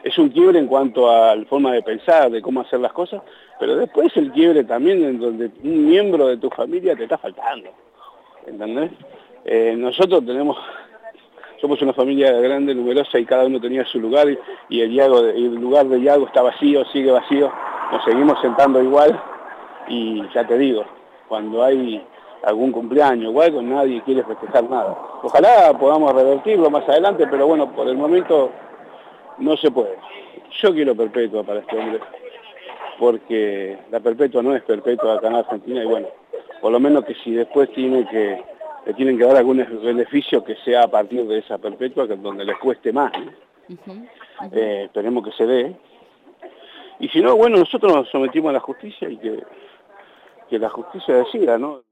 es un quiebre en cuanto a la forma de pensar, de cómo hacer las cosas, pero después el quiebre también en donde un miembro de tu familia te está faltando, ¿entendés? Nosotros somos una familia grande, numerosa, y cada uno tenía su lugar, y el lugar de Iago está vacío, sigue vacío, nos seguimos sentando igual, y ya te digo, cuando hay algún cumpleaños o algo, nadie quiere festejar nada. Ojalá podamos revertirlo más adelante, pero bueno, por el momento no se puede. Yo quiero perpetua para este hombre, porque la perpetua no es perpetua acá en Argentina, y bueno, por lo menos que si después le tienen que dar algún beneficio, que sea a partir de esa perpetua, que donde les cueste más, ¿no? Ujú, ujú. Esperemos que se dé. Y si no, bueno, nosotros nos sometimos a la justicia y que la justicia decida, ¿no?